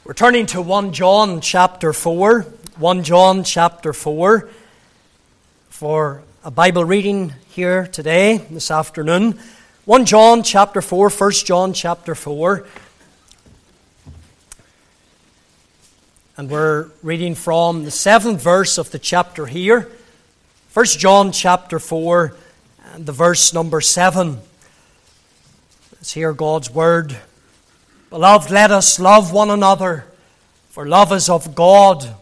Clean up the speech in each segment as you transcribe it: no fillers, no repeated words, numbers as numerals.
We're turning to 1 John chapter 4. 1 John chapter 4 for a Bible reading here today, this afternoon. 1 John chapter 4, 1 John chapter 4. And we're reading from the 7th verse of the chapter here. 1 John chapter 4 and the verse number 7. Let's hear God's word. Beloved, let us love one another, for love is of God.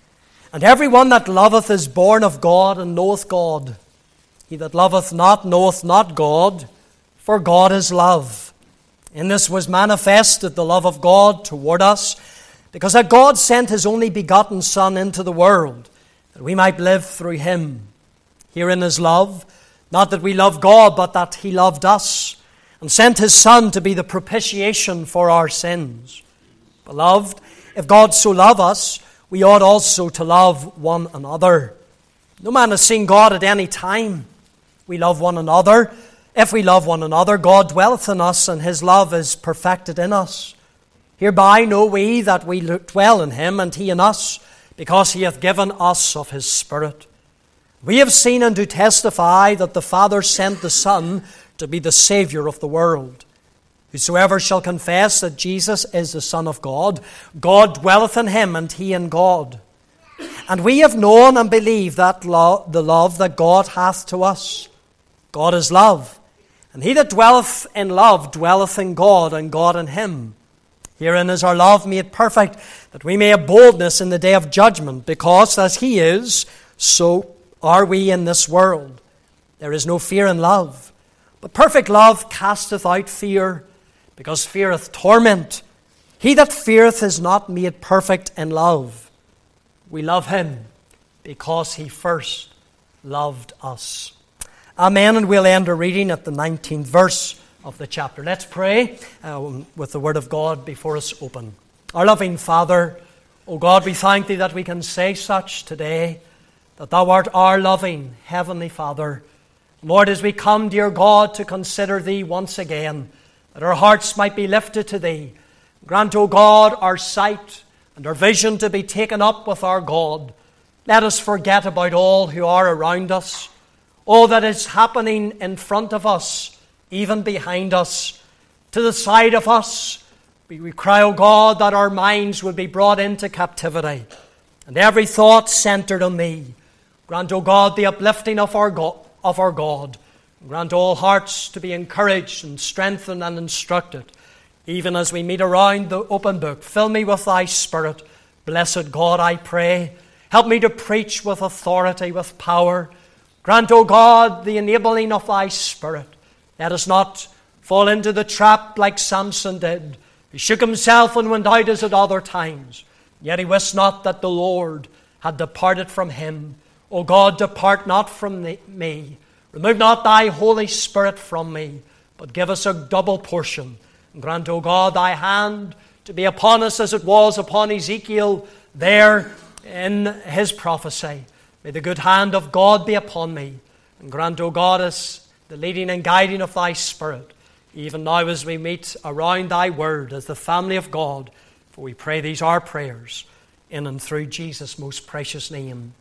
And every one that loveth is born of God and knoweth God. He that loveth not knoweth not God, for God is love. In this was manifested the love of God toward us, because that God sent His only begotten Son into the world, that we might live through Him. Herein is love, not that we love God, but that He loved us, and sent His Son to be the propitiation for our sins. Beloved, if God so love us, we ought also to love one another. No man has seen God at any time. We love one another. If we love one another, God dwelleth in us, and His love is perfected in us. Hereby know we that we dwell in Him, and He in us, because He hath given us of His Spirit. We have seen and do testify that the Father sent the Son to be the Saviour of the world. Whosoever shall confess that Jesus is the Son of God, God dwelleth in him, and he in God. And we have known and believed that the love that God hath to us. God is love, and he that dwelleth in love dwelleth in God, and God in him. Herein is our love made perfect, that we may have boldness in the day of judgment, because as He is, so are we in this world. There is no fear in love, but perfect love casteth out fear, because fear hath torment. He that feareth is not made perfect in love. We love Him because He first loved us. Amen. And we'll end our reading at the 19th verse of the chapter. Let's pray with the Word of God before us open. Our loving Father, O God, we thank Thee that we can say such today, that Thou art our loving Heavenly Father. Lord, as we come, dear God, to consider Thee once again, that our hearts might be lifted to Thee. Grant, O God, our sight and our vision to be taken up with our God. Let us forget about all who are around us, all that is happening in front of us, even behind us, to the side of us. We cry, O God, that our minds would be brought into captivity, and every thought centered on Thee. Grant, O God, the uplifting of our God. Grant all hearts to be encouraged and strengthened and instructed, even as we meet around the open book. Fill me with Thy Spirit. Blessed God, I pray. Help me to preach with authority, with power. Grant, O God, the enabling of Thy Spirit. Let us not fall into the trap like Samson did. He shook himself and went out as at other times. Yet he wist not that the Lord had departed from him. O God, depart not from me. Remove not Thy Holy Spirit from me, but give us a double portion. And grant, O God, Thy hand to be upon us as it was upon Ezekiel there in his prophecy. May the good hand of God be upon me. And grant, O God, us the leading and guiding of Thy Spirit, even now as we meet around Thy Word as the family of God. For we pray these our prayers in and through Jesus' most precious name.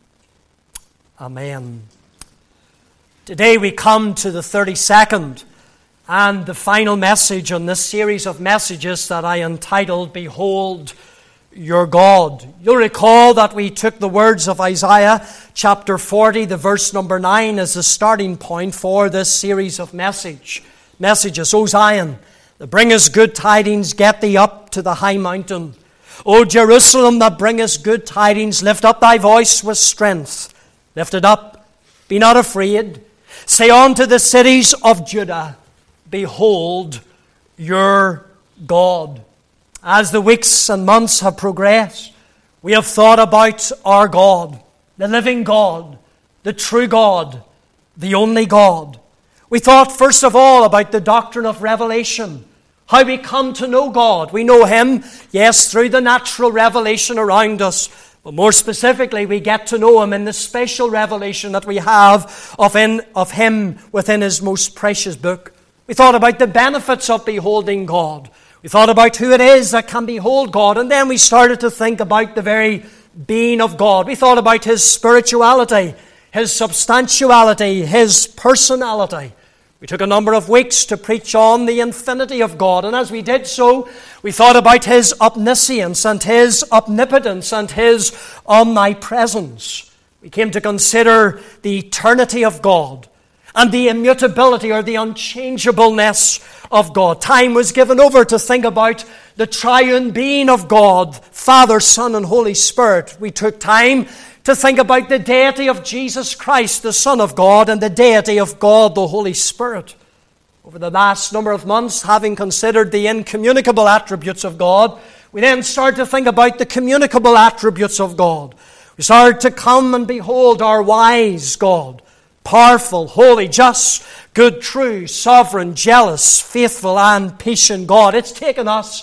Amen. Today we come to the 32nd and the final message on this series of messages that I entitled, Behold Your God. You'll recall that we took the words of Isaiah chapter 40, the verse number 9, as the starting point for this series of messages. O Zion, that bringest good tidings, get thee up to the high mountain. O Jerusalem, that bringest good tidings, lift up thy voice with strength. Lift it up, be not afraid. Say unto the cities of Judah, Behold your God. As the weeks and months have progressed, we have thought about our God, the living God, the true God, the only God. We thought first of all about the doctrine of revelation, how we come to know God. We know Him, yes, through the natural revelation around us, but more specifically, we get to know Him in the special revelation that we have of Him within His most precious book. We thought about the benefits of beholding God. We thought about who it is that can behold God, and then we started to think about the very being of God. We thought about His spirituality, His substantiality, His personality. We took a number of weeks to preach on the infinity of God, and as we did so, we thought about His omniscience and His omnipotence and His omnipresence. We came to consider the eternity of God and the immutability or the unchangeableness of God. Time was given over to think about the triune being of God, Father, Son, and Holy Spirit. We took time to think about the deity of Jesus Christ, the Son of God, and the deity of God, the Holy Spirit. Over the last number of months, having considered the incommunicable attributes of God, we then started to think about the communicable attributes of God. We started to come and behold our wise God, powerful, holy, just, good, true, sovereign, jealous, faithful, and patient God. It's taken us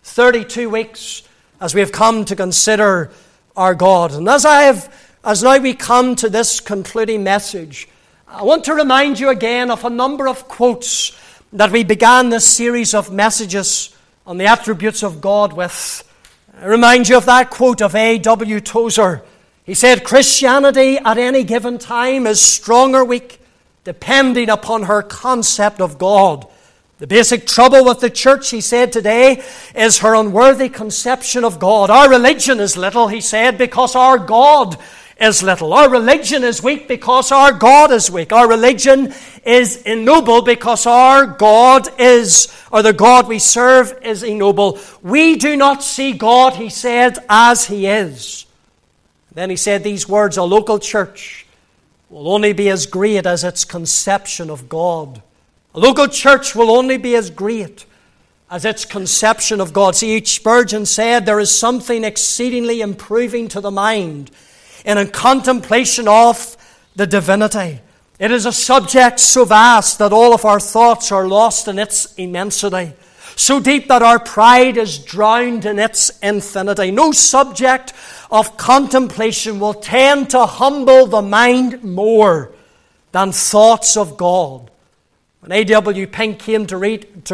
32 weeks as we have come to consider our God. And as now we come to this concluding message, I want to remind you again of a number of quotes that we began this series of messages on the attributes of God with. I remind you of that quote of A.W. Tozer. He said, "Christianity at any given time is strong or weak, depending upon her concept of God. The basic trouble with the church," he said, "today is her unworthy conception of God. Our religion is little," he said, "because our God is little. Our religion is weak because our God is weak. Our religion is ignoble because our God is, or the God we serve is ignoble. We do not see God," he said, "as He is." Then he said these words, "A local church will only be as great as its conception of God." A local church will only be as great as its conception of God. C.H. Spurgeon said, "There is something exceedingly improving to the mind in a contemplation of the divinity. It is a subject so vast that all of our thoughts are lost in its immensity, so deep that our pride is drowned in its infinity. No subject of contemplation will tend to humble the mind more than thoughts of God." When A.W. Pink came to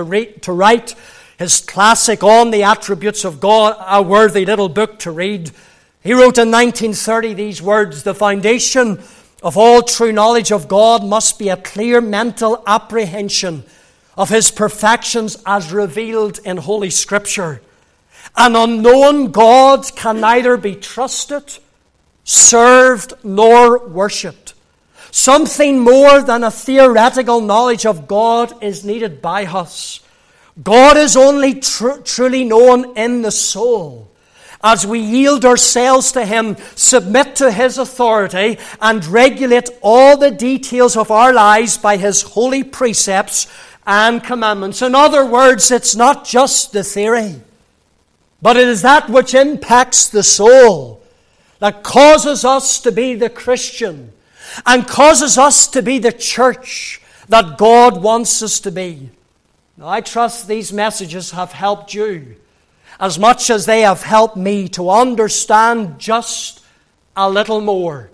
write his classic on the attributes of God, a worthy little book to read, he wrote in 1930 these words, "The foundation of all true knowledge of God must be a clear mental apprehension of His perfections as revealed in Holy Scripture. An unknown God can neither be trusted, served, nor worshipped. Something more than a theoretical knowledge of God is needed by us. God is only truly known in the soul. As we yield ourselves to Him, submit to His authority, and regulate all the details of our lives by His holy precepts and commandments." In other words, it's not just the theory, but it is that which impacts the soul that causes us to be the Christian and causes us to be the church that God wants us to be. Now, I trust these messages have helped you as much as they have helped me to understand just a little more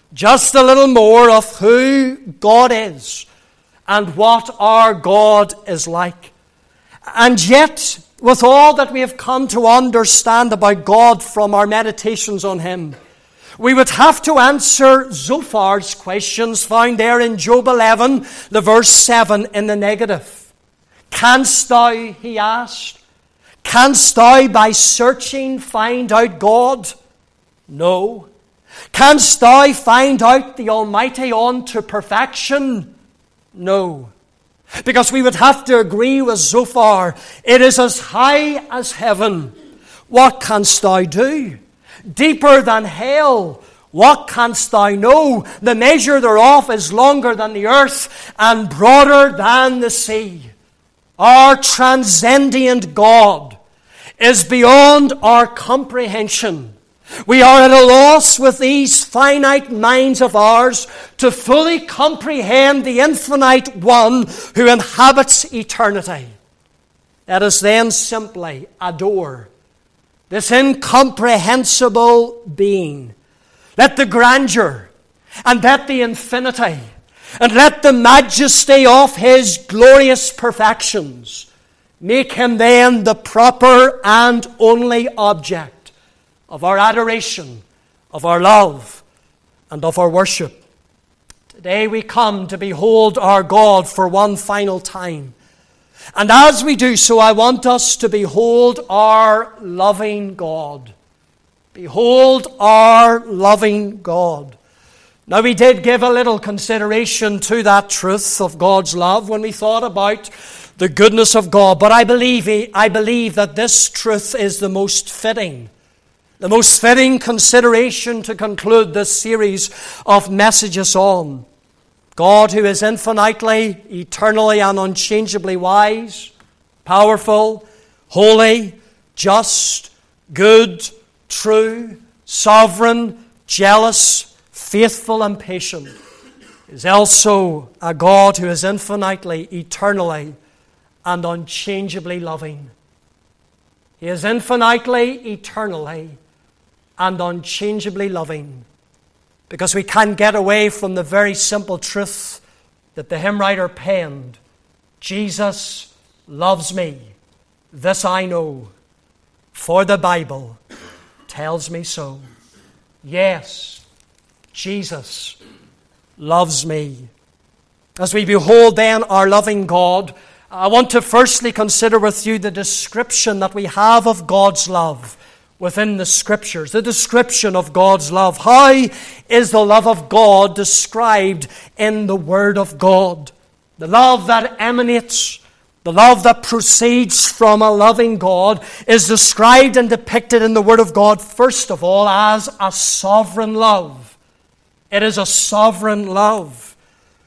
of who God is and what our God is like. And yet, with all that we have come to understand about God from our meditations on Him, we would have to answer Zophar's questions found there in Job 11, the verse 7 in the negative. "Canst thou," he asked, "canst thou by searching find out God? No. Canst thou find out the Almighty unto perfection? No." Because we would have to agree with Zophar, it is as high as heaven. What canst thou do? Deeper than hell. What canst thou know? The measure thereof is longer than the earth and broader than the sea. Our transcendent God is beyond our comprehension. We are at a loss with these finite minds of ours to fully comprehend the infinite One who inhabits eternity. Let us then simply adore this incomprehensible being. Let the grandeur and let the infinity and let the majesty of His glorious perfections make Him then the proper and only object of our adoration, of our love, and of our worship. Today we come to behold our God for one final time. And as we do so, I want us to behold our loving God. Behold our loving God. Now, we did give a little consideration to that truth of God's love when we thought about the goodness of God. But I believe that this truth is the most fitting consideration to conclude this series of messages on. God, who is infinitely, eternally, and unchangeably wise, powerful, holy, just, good, true, sovereign, jealous, faithful, and patient, is also a God who is infinitely, eternally, and unchangeably loving. He is infinitely, eternally, and unchangeably loving. Because we can't get away from the very simple truth that the hymn writer penned. Jesus loves me, this I know, for the Bible tells me so. Yes, Jesus loves me. As we behold then our loving God, I want to firstly consider with you the description that we have of God's love within the Scriptures, the description of God's love. How is the love of God described in the Word of God? The love that emanates, the love that proceeds from a loving God is described and depicted in the Word of God, first of all, as a sovereign love. It is a sovereign love.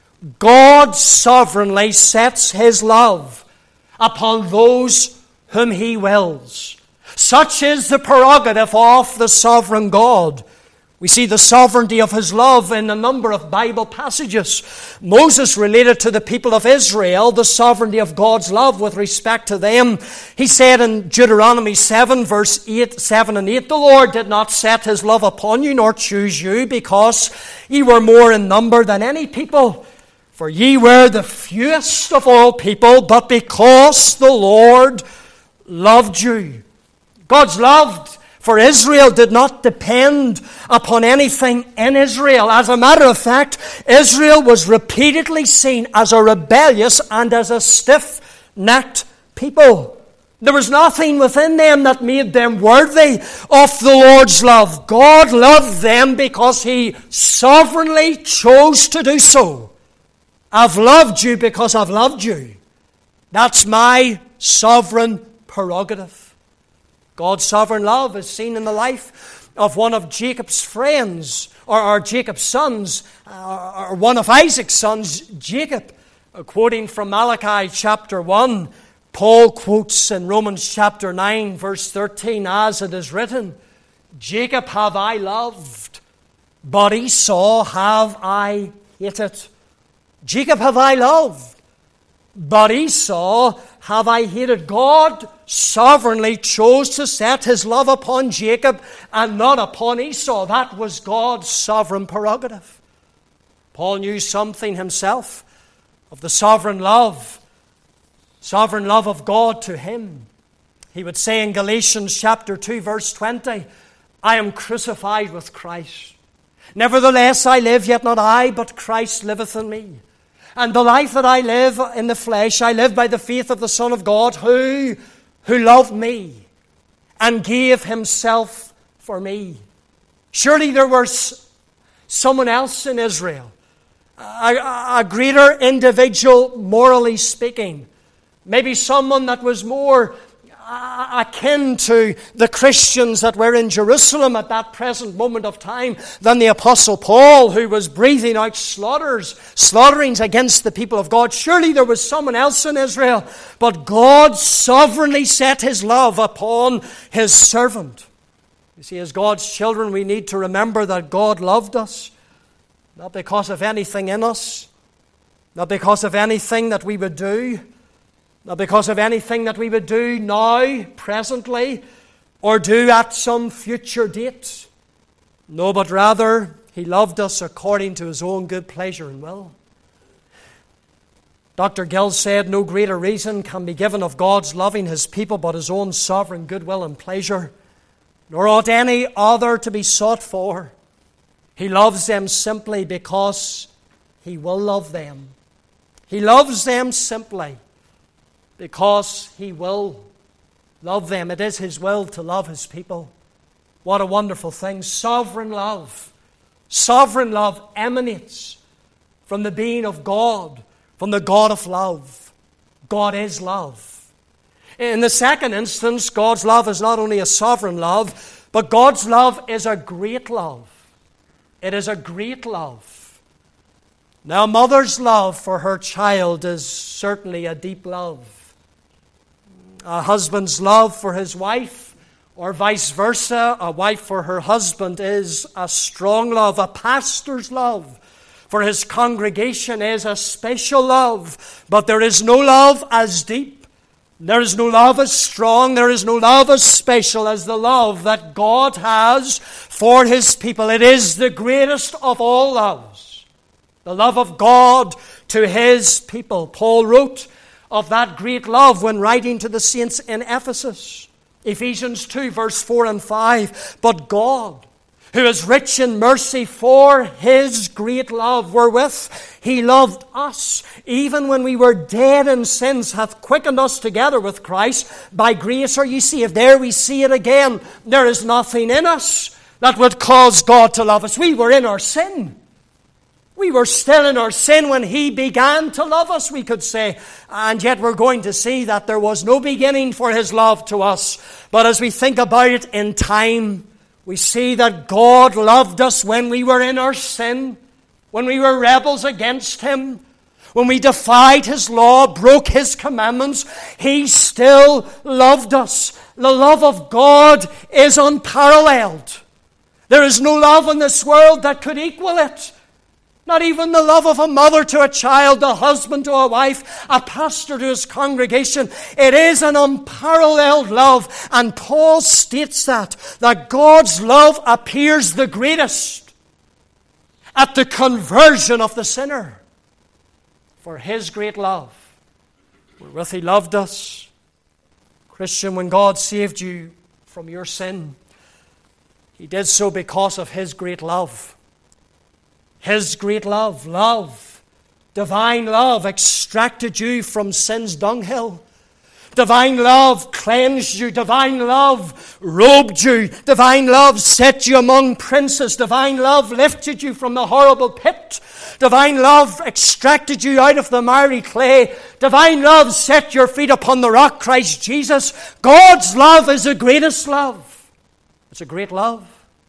God sovereignly sets His love upon those whom He wills. Such is the prerogative of the sovereign God. We see the sovereignty of His love in a number of Bible passages. Moses related to the people of Israel the sovereignty of God's love with respect to them. He said in Deuteronomy 7, verse 7 and 8, "The Lord did not set His love upon you, nor choose you, because ye were more in number than any people. For ye were the fewest of all people, but because the Lord loved you." God's love for Israel did not depend upon anything in Israel. As a matter of fact, Israel was repeatedly seen as a rebellious and as a stiff-necked people. There was nothing within them that made them worthy of the Lord's love. God loved them because He sovereignly chose to do so. I've loved you because I've loved you. That's my sovereign prerogative. God's sovereign love is seen in the life of one of Jacob's friends, or Jacob's sons, or one of Isaac's sons, Jacob. Quoting from Malachi chapter 1, Paul quotes in Romans chapter 9, verse 13, as it is written, "Jacob have I loved, but Esau have I hated." Jacob have I loved, but Esau have I hated. God sovereignly chose to set His love upon Jacob and not upon Esau. That was God's sovereign prerogative. Paul knew something himself of the sovereign love of God to him. He would say in Galatians chapter 2, verse 20, "I am crucified with Christ. Nevertheless I live, yet not I, but Christ liveth in me. And the life that I live in the flesh, I live by the faith of the Son of God, who loved me and gave Himself for me." Surely there was someone else in Israel, a greater individual, morally speaking. Maybe someone that was more akin to the Christians that were in Jerusalem at that present moment of time than the Apostle Paul, who was breathing out slaughterings against the people of God. Surely there was someone else in Israel, but God sovereignly set His love upon His servant. You see, as God's children, we need to remember that God loved us, not because of anything in us, not because of anything that we would do, not because of anything that we would do now, presently, or do at some future date. No, but rather He loved us according to His own good pleasure and will. Dr. Gill said, no greater reason can be given of God's loving His people but His own sovereign goodwill and pleasure, nor ought any other to be sought for. He loves them simply because He will love them. He loves them simply because He will love them. It is His will to love His people. What a wonderful thing. Sovereign love. Sovereign love emanates from the being of God, from the God of love. God is love. In the second instance, God's love is not only a sovereign love, but God's love is a great love. It is a great love. Now, a mother's love for her child is certainly a deep love. A husband's love for his wife, or vice versa, a wife for her husband, is a strong love. A pastor's love for his congregation is a special love. But there is no love as deep, there is no love as strong, there is no love as special as the love that God has for His people. It is the greatest of all loves, the love of God to His people. Paul wrote of that great love when writing to the saints in Ephesus. Ephesians 2, verse 4 and 5. But God, who is rich in mercy for His great love wherewith He loved us, even when we were dead in sins, hath quickened us together with Christ. By grace are ye saved. There we see it again. There is nothing in us that would cause God to love us. We were in our sin. We were still in our sin when He began to love us, we could say. And yet we're going to see that there was no beginning for His love to us. But as we think about it in time, we see that God loved us when we were in our sin, when we were rebels against Him, when we defied His law, broke His commandments. He still loved us. The love of God is unparalleled. There is no love in this world that could equal it. Not even the love of a mother to a child, a husband to a wife, a pastor to his congregation. It is an unparalleled love. And Paul states that God's love appears the greatest at the conversion of the sinner. For His great love, wherewith He loved us. Christian, when God saved you from your sin, He did so because of His great love. His great love, divine love, extracted you from sin's dunghill. Divine love cleansed you. Divine love robed you. Divine love set you among princes. Divine love lifted you from the horrible pit. Divine love extracted you out of the miry clay. Divine love set your feet upon the rock, Christ Jesus. God's love is the greatest love. It's a great love,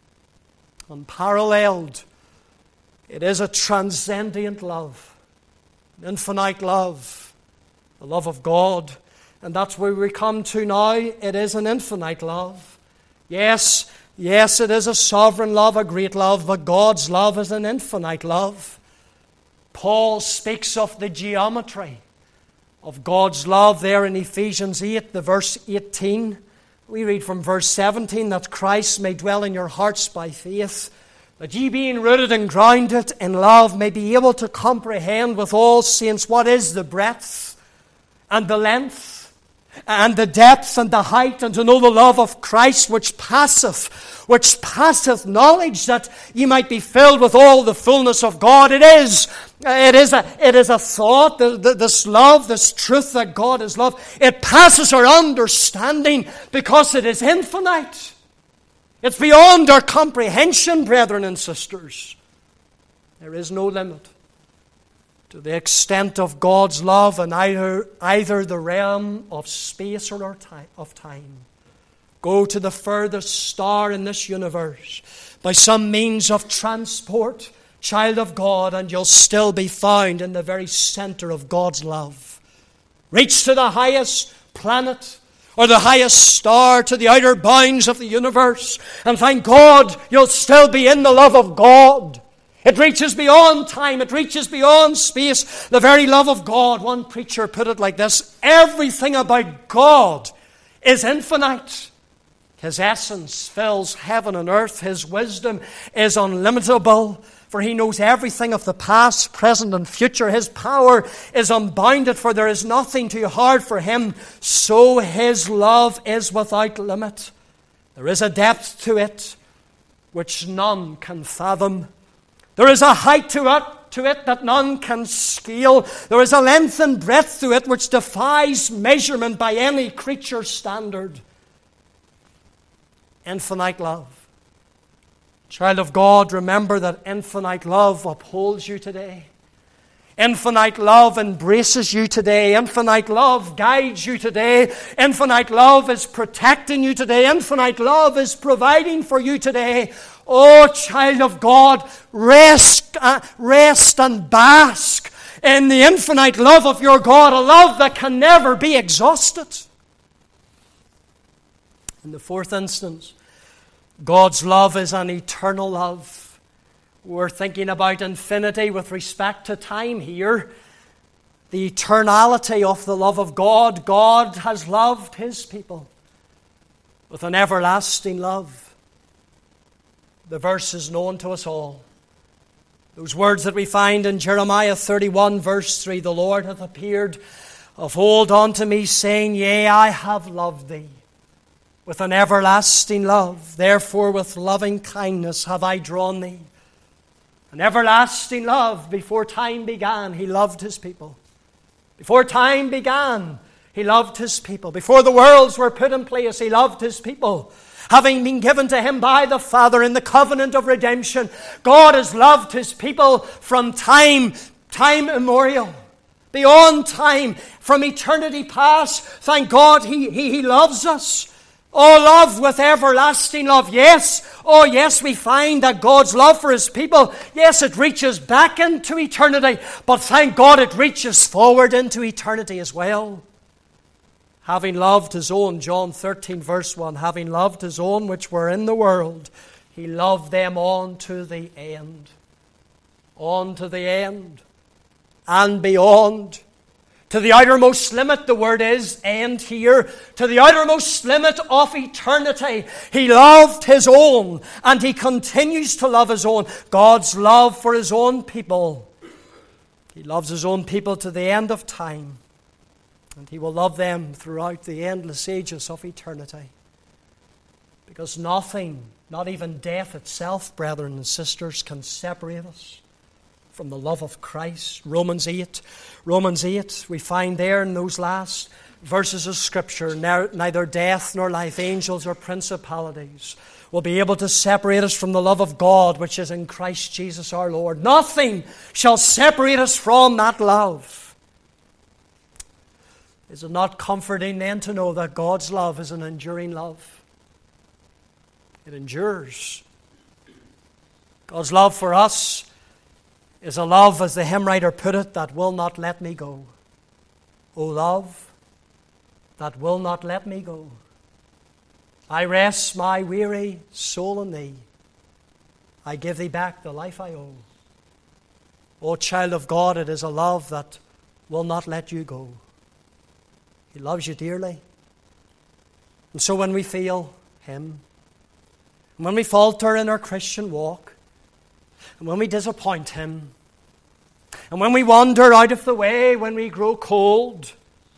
unparalleled. It is a transcendent love, an infinite love, the love of God. And that's where we come to now. It is an infinite love. Yes, it is a sovereign love, a great love, but God's love is an infinite love. Paul speaks of the geometry of God's love there in Ephesians 8, the verse 18. We read from verse 17, that Christ may dwell in your hearts by faith, that ye being rooted and grounded in love may be able to comprehend with all saints what is the breadth and the length and the depth and the height, and to know the love of Christ which passeth knowledge, that ye might be filled with all the fullness of God. It is a thought, this love, this truth that God is love. It passes our understanding because it is infinite. It's beyond our comprehension, brethren and sisters. There is no limit to the extent of God's love in either the realm of space or of time. Go to the furthest star in this universe by some means of transport, child of God, and you'll still be found in the very center of God's love. Reach to the highest planet or the highest star, to the outer bounds of the universe, and thank God you'll still be in the love of God. It reaches beyond time. It reaches beyond space. The very love of God. One preacher put it like this: everything about God is infinite. His essence fills heaven and earth. His wisdom is unlimitable. for He knows everything of the past, present, and future. His power is unbounded, for there is nothing too hard for Him. So His love is without limit. There is a depth to it which none can fathom. There is a height to it that none can scale. There is a length and breadth to it which defies measurement by any creature's standard. Infinite love. Child of God, remember that infinite love upholds you today. Infinite love embraces you today. Infinite love guides you today. Infinite love is protecting you today. Infinite love is providing for you today. Oh, child of God, rest and bask in the infinite love of your God, a love that can never be exhausted. In the fourth instance, God's love is an eternal love. We're thinking about infinity with respect to time here. The eternality of the love of God. God has loved His people with an everlasting love. The verse is known to us all. Those words that we find in Jeremiah 31, verse 3, the Lord hath appeared of old unto me, saying, Yea, I have loved thee with an everlasting love. Therefore with loving kindness have I drawn thee. An everlasting love. Before time began, He loved His people. Before time began, He loved His people. Before the worlds were put in place, He loved His people. Having been given to Him by the Father in the covenant of redemption, God has loved His people from time immemorial. Beyond time, from eternity past, thank God He loves us. Oh, love with everlasting love. Yes. Oh, yes, we find that God's love for His people, yes, it reaches back into eternity. But thank God it reaches forward into eternity as well. Having loved His own, John 13, verse 1, having loved His own which were in the world, He loved them on to the end. On to the end. And beyond. To the outermost limit, the word is end here. To the outermost limit of eternity, He loved His own, and He continues to love His own. God's love for His own people. He loves His own people to the end of time, and He will love them throughout the endless ages of eternity. Because nothing, not even death itself, brethren and sisters, can separate us from the love of Christ. Romans 8, we find there in those last verses of Scripture, neither death nor life, angels or principalities will be able to separate us from the love of God which is in Christ Jesus our Lord. Nothing shall separate us from that love. Is it not comforting then to know that God's love is an enduring love? It endures. God's love for us is a love, as the hymn writer put it, that will not let me go. O love, that will not let me go. I rest my weary soul in Thee. I give Thee back the life I owe. O child of God, it is a love that will not let you go. He loves you dearly. And so when we fail Him, and when we falter in our Christian walk, and when we disappoint Him, and when we wander out of the way, when we grow cold,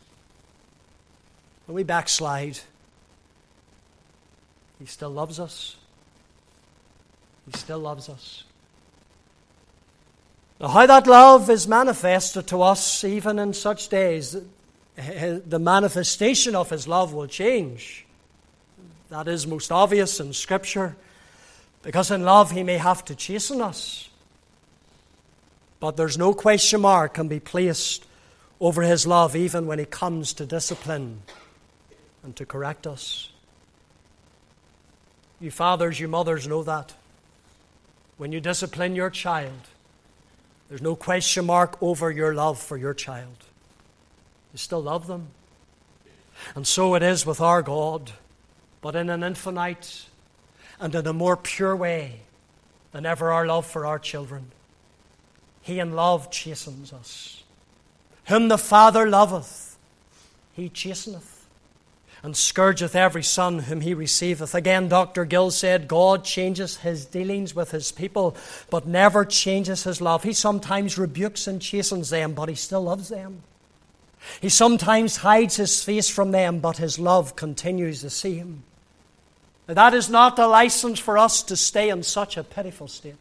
when we backslide, He still loves us. He still loves us. Now, how that love is manifested to us even in such days, the manifestation of His love will change. That is most obvious in Scripture. Because in love He may have to chasten us. But there's no question mark can be placed over His love even when He comes to discipline and to correct us. You fathers, you mothers know that. When you discipline your child, there's no question mark over your love for your child. You still love them. And so it is with our God, but in an infinite and in a more pure way than ever our love for our children. He in love chastens us. Whom the Father loveth, He chasteneth. and scourgeth every son whom he receiveth. Again, Dr. Gill said, God changes his dealings with his people, but never changes his love. He sometimes rebukes and chastens them, but he still loves them. He sometimes hides his face from them, but his love continues the same. Now, that is not the license for us to stay in such a pitiful state,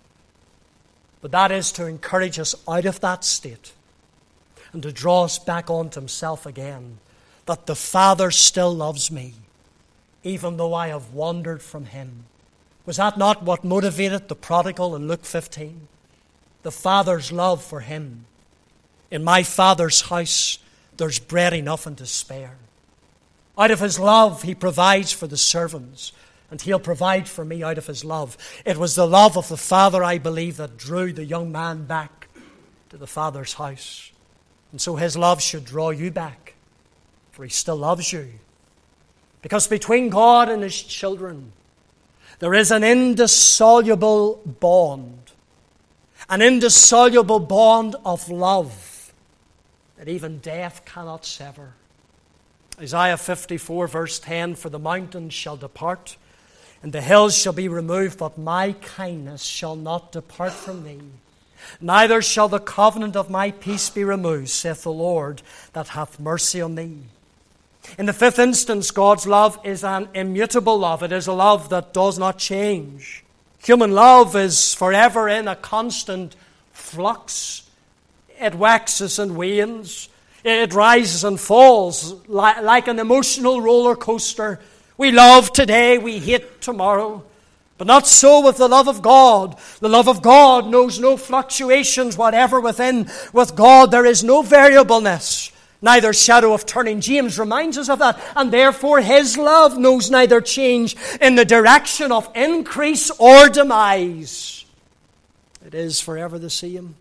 but that is to encourage us out of that state and to draw us back onto himself again, that the Father still loves me, even though I have wandered from him. Was that not what motivated the prodigal in Luke 15? The Father's love for him. In my Father's house, there's bread enough and to spare. Out of his love, he provides for the servants, and he'll provide for me out of his love. It was the love of the Father, I believe, that drew the young man back to the Father's house. And so his love should draw you back, for he still loves you. Because between God and his children, there is an indissoluble bond. An indissoluble bond of love that even death cannot sever. Isaiah 54 verse 10, for the mountains shall depart, and the hills shall be removed, but my kindness shall not depart from thee. Neither shall the covenant of my peace be removed, saith the Lord that hath mercy on thee. In the fifth instance, God's love is an immutable love. It is a love that does not change. Human love is forever in a constant flux. It waxes and wanes. It rises and falls like an emotional roller coaster. We love today, we hate tomorrow. But not so with the love of God. The love of God knows no fluctuations whatever within. With God there is no variableness, neither shadow of turning. James reminds us of that. And therefore his love knows neither change in the direction of increase or demise. It is forever the same.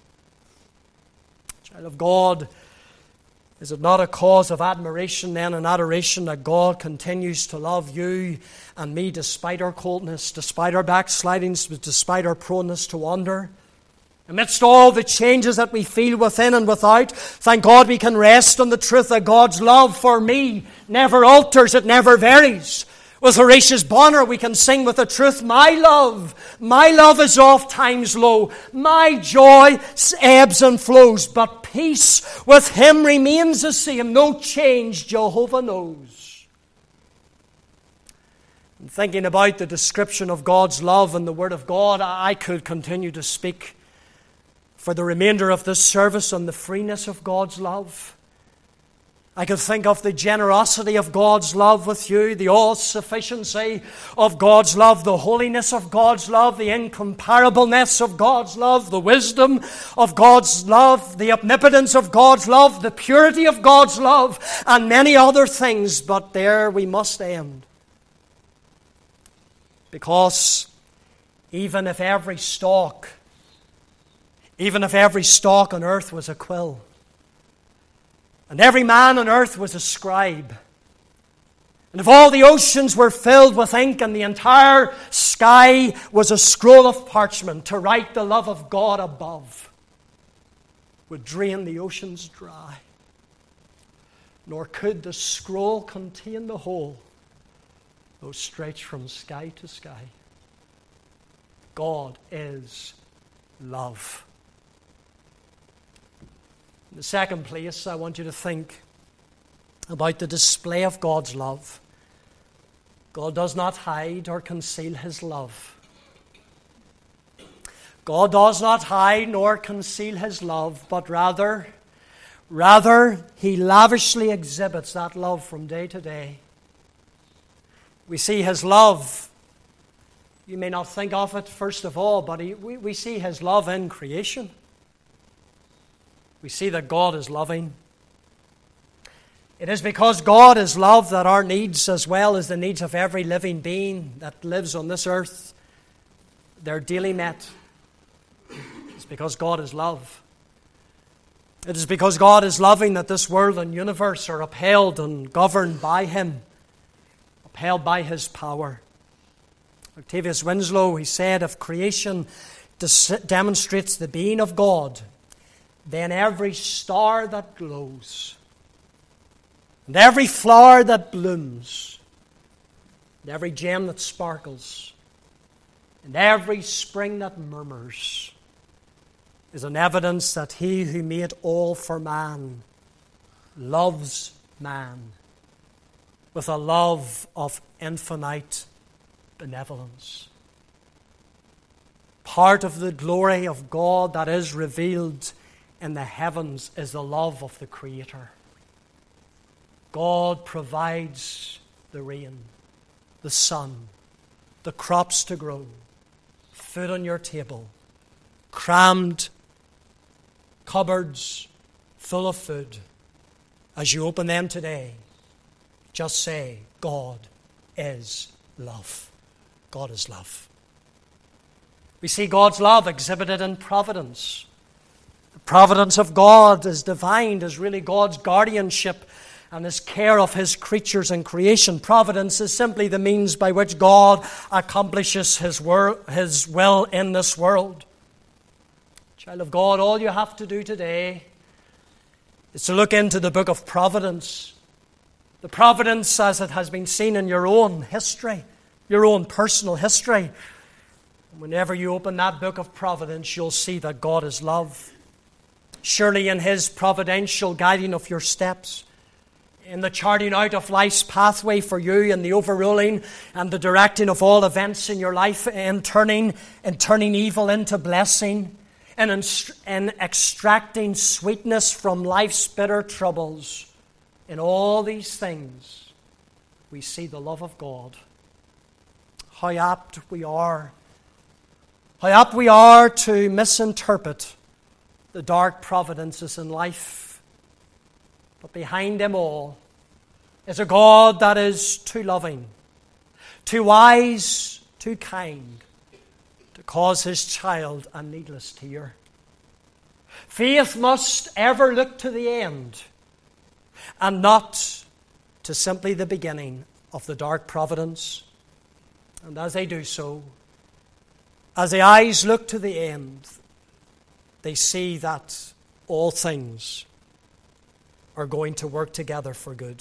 Child of God, is it not a cause of admiration then and adoration that God continues to love you and me despite our coldness, despite our backslidings, despite our proneness to wander? Amidst all the changes that we feel within and without, thank God we can rest on the truth that God's love for me never alters, it never varies. With Horatius Bonner, we can sing with the truth, my love is oft times low. My joy ebbs and flows, but peace with him remains the same. No change Jehovah knows. And thinking about the description of God's love in the Word of God, I could continue to speak for the remainder of this service on the freeness of God's love. I could think of the generosity of God's love with you, the all-sufficiency of God's love, the holiness of God's love, the incomparableness of God's love, the wisdom of God's love, the omnipotence of God's love, the purity of God's love, and many other things, but there we must end. Because even if every stalk on earth was a quill, and every man on earth was a scribe, and if all the oceans were filled with ink and the entire sky was a scroll of parchment to write the love of God above, would drain the oceans dry, nor could the scroll contain the whole, though stretched from sky to sky. God is love. In the second place, I want you to think about the display of God's love. God does not hide or conceal his love. God does not hide nor conceal his love, but rather he lavishly exhibits that love from day to day. We see his love. You may not think of it first of all, but we see his love in creation. We see that God is loving. It is because God is love that our needs, as well as the needs of every living being that lives on this earth, they're daily met. It's because God is love. It is because God is loving that this world and universe are upheld and governed by him, upheld by his power. Octavius Winslow, he said, if creation demonstrates the being of God, then every star that glows And every flower that blooms, and every gem that sparkles, and every spring that murmurs is an evidence that He who made all for man loves man with a love of infinite benevolence. Part of the glory of God that is revealed in the heavens is the love of the Creator. God provides the rain, the sun, the crops to grow, food on your table, crammed cupboards full of food. As you open them today, just say, God is love. God is love. We see God's love exhibited in providence. The providence of God is defined as really God's guardianship and His care of His creatures and creation. Providence is simply the means by which God accomplishes His will in this world. Child of God, all you have to do today is to look into the book of Providence. The providence as it has been seen in your own history, your own personal history. Whenever you open that book of Providence, you'll see that God is love. Surely in His providential guiding of your steps, in the charting out of life's pathway for you, and the overruling and the directing of all events in your life, in turning evil into blessing, and in extracting sweetness from life's bitter troubles. In all these things, we see the love of God. How apt we are to misinterpret the dark providences in life. But behind them all is a God that is too loving, too wise, too kind to cause His child a needless tear. Faith must ever look to the end and not to simply the beginning of the dark providence. And as they do so, as the eyes look to the end, they see that all things are going to work together for good.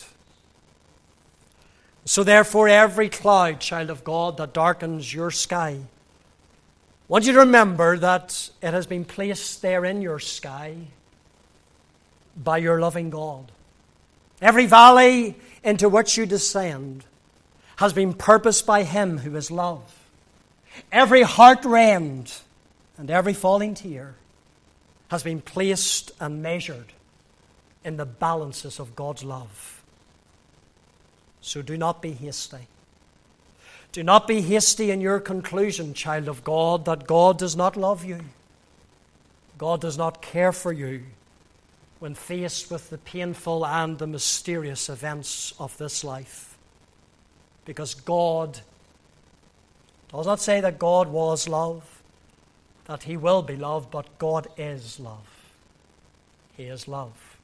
So therefore, every cloud, child of God, that darkens your sky, I want you to remember that it has been placed there in your sky by your loving God. Every valley into which you descend has been purposed by Him who is love. Every heart rend and every falling tear has been placed and measured in the balances of God's love. So do not be hasty. Do not be hasty in your conclusion, child of God, that God does not love you. God does not care for you when faced with the painful and the mysterious events of this life. Because God does not say that God was love, that He will be love, but God is love. He is love.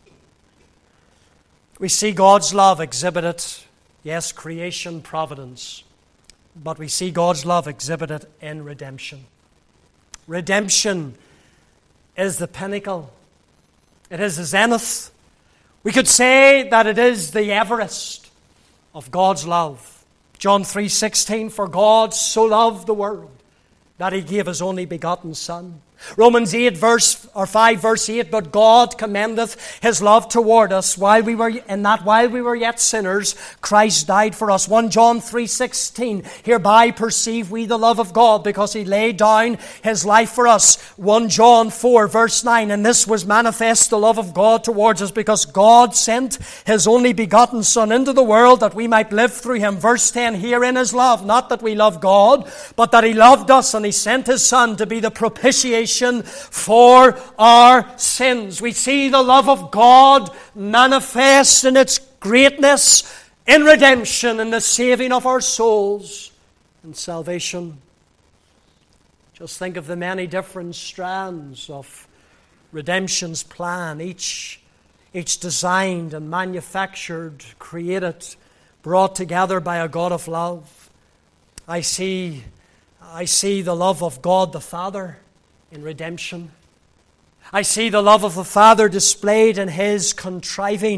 We see God's love exhibited, yes, creation, providence, but we see God's love exhibited in redemption. Redemption is the pinnacle. It is the zenith. We could say that it is the Everest of God's love. John 3:16, for God so loved the world that He gave His only begotten Son. Romans 5 verse 8, but God commendeth His love toward us while we were yet sinners, Christ died for us. 1 John 3:16, hereby perceive we the love of God, because He laid down His life for us. 1 John 4 verse 9, and this was manifest, the love of God towards us, because God sent His only begotten Son into the world that we might live through Him. Verse 10, herein is love, not that we love God, but that He loved us, and He sent His Son to be the propitiation for our sins. We see the love of God manifest in its greatness in redemption, in the saving of our souls and salvation. Just think of the many different strands of redemption's plan, each designed and manufactured, created, brought together by a God of love. I see the love of God the Father in redemption. I see the love of the Father displayed in His contriving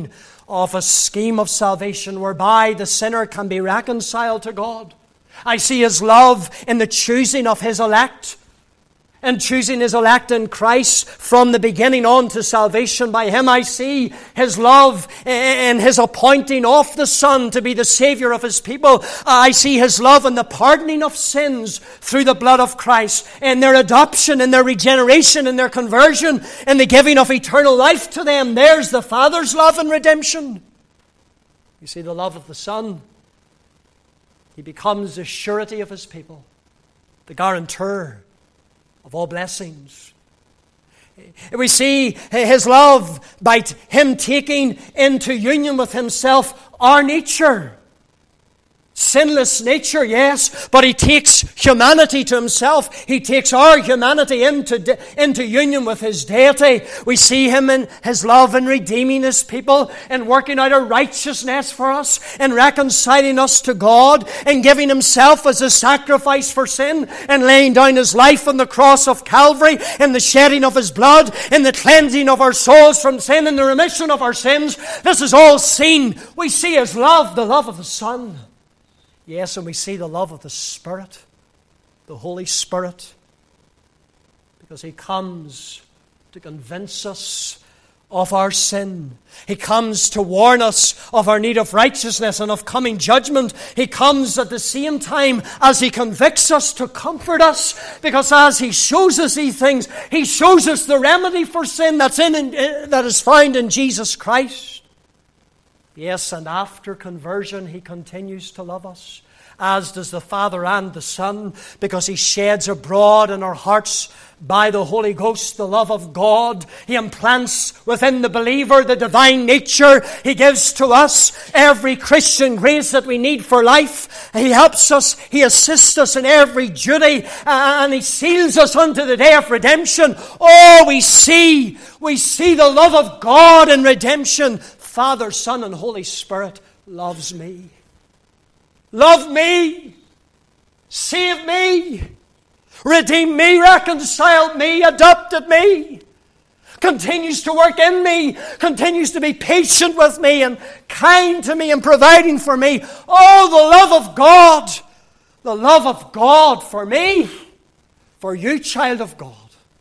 of a scheme of salvation whereby the sinner can be reconciled to God. I see His love in the choosing of His elect, and choosing His elect in Christ from the beginning on to salvation by Him. I see His love in His appointing of the Son to be the Savior of His people. I see His love in the pardoning of sins through the blood of Christ, in their adoption, in their regeneration, in their conversion, in the giving of eternal life to them. There's the Father's love and redemption. You see the love of the Son. He becomes the surety of His people, the guarantor of all blessings. We see His love by Him taking into union with Himself our nature. Sinless nature, yes, but He takes humanity to Himself. He takes our humanity into union with His deity. We see Him in His love in redeeming His people and working out a righteousness for us and reconciling us to God and giving Himself as a sacrifice for sin and laying down His life on the cross of Calvary and the shedding of His blood and the cleansing of our souls from sin and the remission of our sins. This is all seen. We see His love, the love of the Son. Yes, and we see the love of the Spirit, the Holy Spirit, because He comes to convince us of our sin. He comes to warn us of our need of righteousness and of coming judgment. He comes at the same time as He convicts us to comfort us, because as He shows us these things, He shows us the remedy for sin that is found in Jesus Christ. Yes, and after conversion, He continues to love us, as does the Father and the Son, because He sheds abroad in our hearts by the Holy Ghost the love of God. He implants within the believer the divine nature. He gives to us every Christian grace that we need for life. He helps us. He assists us in every duty, and He seals us unto the day of redemption. Oh, we see the love of God in redemption. Father, Son, and Holy Spirit loves me. Love me. Save me. Redeemed me. Reconciled me. Adopted me. Continues to work in me. Continues to be patient with me and kind to me and providing for me. Oh, the love of God. The love of God for me. For you, child of God.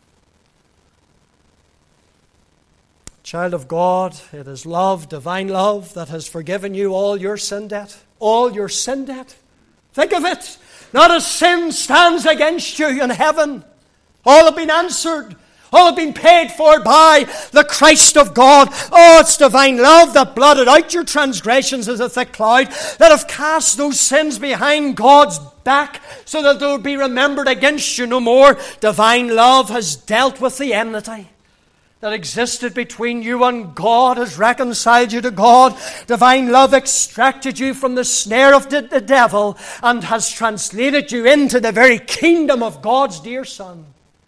Child of God, it is love, divine love, that has forgiven you all your sin debt. All your sin debt. Think of it. Not a sin stands against you in heaven. All have been answered. All have been paid for by the Christ of God. Oh, it's divine love that blotted out your transgressions as a thick cloud, that have cast those sins behind God's back so that they will be remembered against you no more. Divine love has dealt with the enmity that existed between you and God, has reconciled you to God. Divine love extracted you from the snare of the devil and has translated you into the very kingdom of God's dear Son.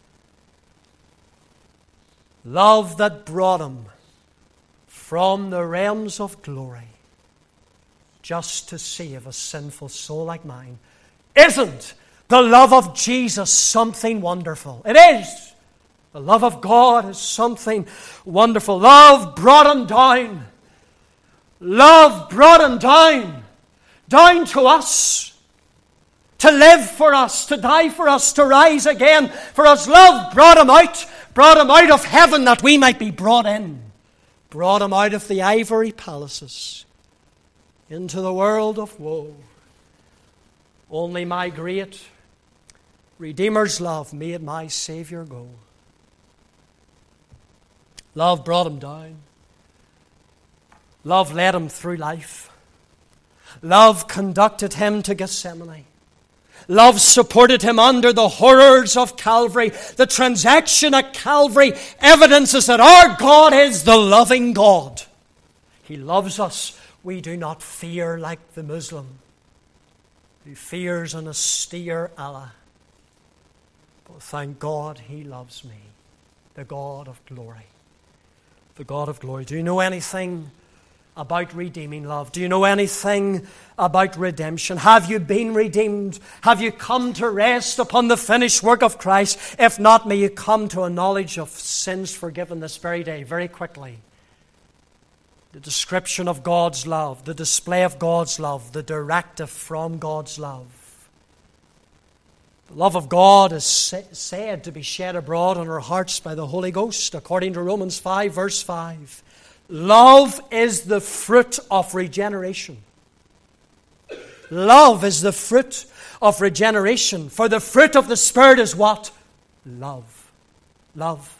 Love that brought Him from the realms of glory just to save a sinful soul like mine. Isn't the love of Jesus something wonderful? It is. The love of God is something wonderful. Love brought Him down. Love brought Him down. Down to us. To live for us. To die for us. To rise again for us. Love brought Him out. Brought Him out of heaven that we might be brought in. Brought Him out of the ivory palaces into the world of woe. Only my great Redeemer's love made my Savior go. Love brought Him down. Love led Him through life. Love conducted Him to Gethsemane. Love supported Him under the horrors of Calvary. The transaction at Calvary evidences that our God is the loving God. He loves us. We do not fear like the Muslim who fears an austere Allah. But thank God He loves me, the God of glory. The God of glory. Do you know anything about redeeming love? Do you know anything about redemption? Have you been redeemed? Have you come to rest upon the finished work of Christ? If not, may you come to a knowledge of sins forgiven this very day, very quickly. the description of God's love, the display of God's love, the directive from God's love. The love of God is said to be shed abroad on our hearts by the Holy Ghost, according to Romans 5, verse 5. Love is the fruit of regeneration. Love is the fruit of regeneration. For the fruit of the Spirit is what? Love. Love.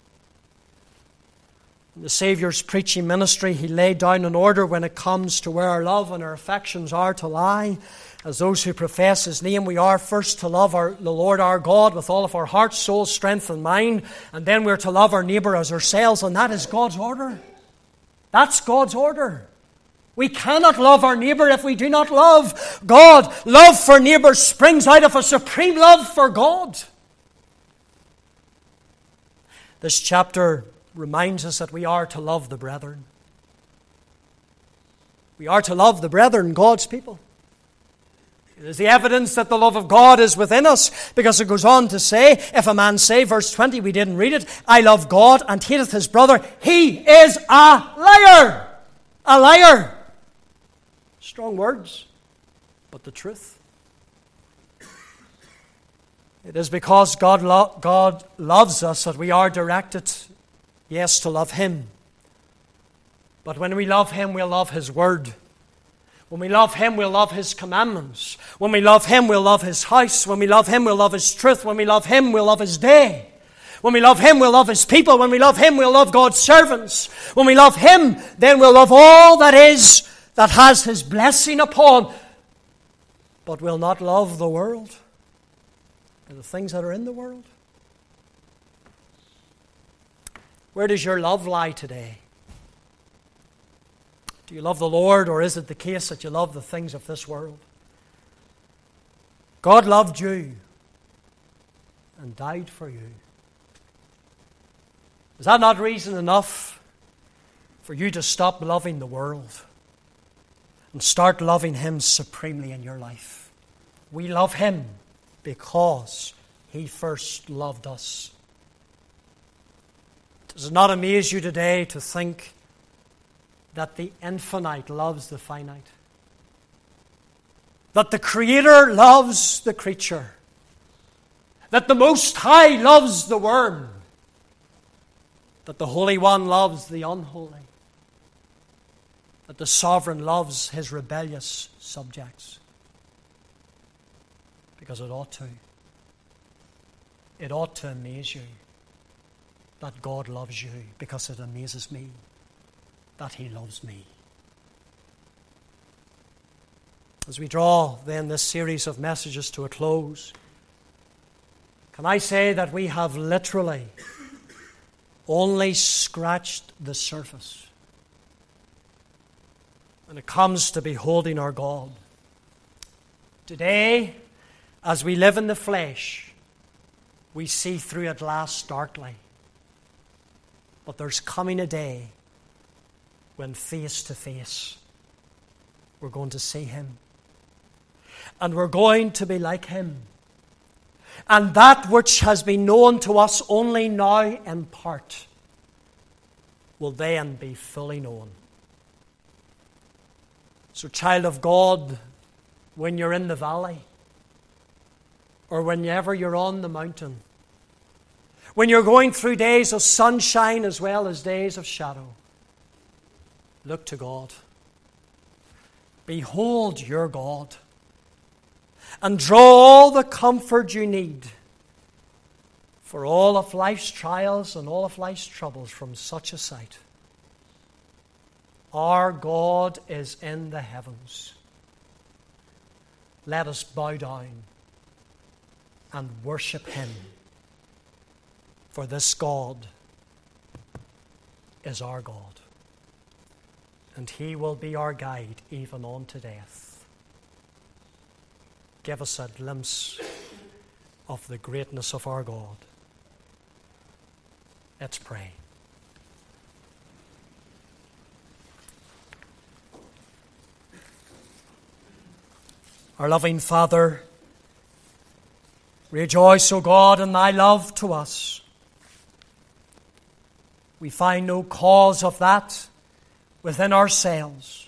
In the Saviour's preaching ministry, He laid down an order when it comes to where our love and our affections are to lie. As those who profess His name, we are first to love the Lord our God with all of our heart, soul, strength, and mind. And then we're to love our neighbour as ourselves. And that is God's order. That's God's order. We cannot love our neighbour if we do not love God. Love for neighbour springs out of a supreme love for God. This chapter reminds us that we are to love the brethren. We are to love the brethren, God's people. It is the evidence that the love of God is within us, because it goes on to say, if a man say, verse 20, we didn't read it, I love God and hateth his brother, he is a liar. A liar. Strong words, but the truth. It is because God loves us that we are directed, yes, to love Him. But when we love Him, we'll love His Word. When we love Him, we'll love His commandments. When we love Him, we'll love His house. When we love Him, we'll love His truth. When we love Him, we'll love His day. When we love Him, we'll love His people. When we love Him, we'll love God's servants. When we love Him, then we'll love all that has His blessing upon. But we'll not love the world and the things that are in the world. Where does your love lie today? Do you love the Lord, or is it the case that you love the things of this world? God loved you and died for you. Is that not reason enough for you to stop loving the world and start loving Him supremely in your life? We love Him because He first loved us. Does it not amaze you today to think that the infinite loves the finite? That the Creator loves the creature? That the Most High loves the worm? That the Holy One loves the unholy? That the Sovereign loves His rebellious subjects? Because it ought to. It ought to amaze you that God loves you, because it amazes me that He loves me. As we draw then this series of messages to a close, can I say that we have literally only scratched the surface when it comes to beholding our God. Today, as we live in the flesh, we see through a glass darkly. But there's coming a day when face to face we're going to see Him. And we're going to be like Him. And that which has been known to us only now in part will then be fully known. So, child of God, when you're in the valley, or whenever you're on the mountain, when you're going through days of sunshine as well as days of shadow, look to God. Behold your God. And draw all the comfort you need for all of life's trials and all of life's troubles from such a sight. Our God is in the heavens. Let us bow down and worship Him. For this God is our God. And He will be our guide even unto death. Give us a glimpse of the greatness of our God. Let's pray. Our loving Father, rejoice, O God, in Thy love to us. We find no cause of that within ourselves,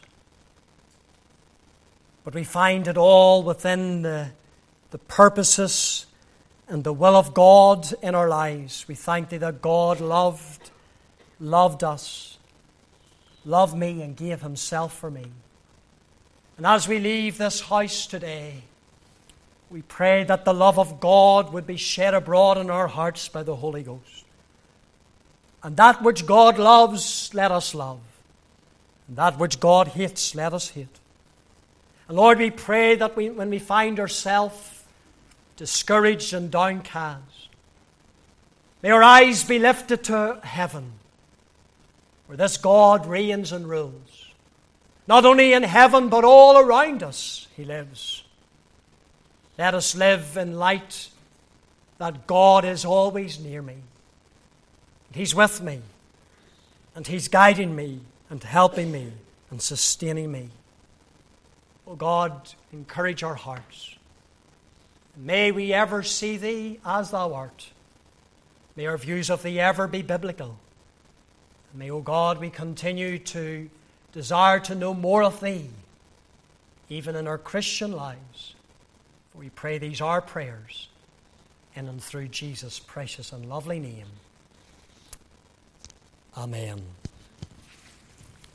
but we find it all within the purposes and the will of God in our lives. We thank Thee that God loved us, loved me, and gave Himself for me. And as we leave this house today, we pray that the love of God would be shed abroad in our hearts by the Holy Ghost. And that which God loves, let us love. And that which God hates, let us hate. And Lord, we pray that when we find ourselves discouraged and downcast, may our eyes be lifted to heaven, where this God reigns and rules. Not only in heaven, but all around us He lives. Let us live in light that God is always near me. He's with me, and He's guiding me, and helping me, and sustaining me. Oh God, encourage our hearts. May we ever see Thee as Thou art. May our views of Thee ever be biblical. And may, O God, we continue to desire to know more of Thee, even in our Christian lives. For we pray these our prayers in and through Jesus' precious and lovely name. Amen.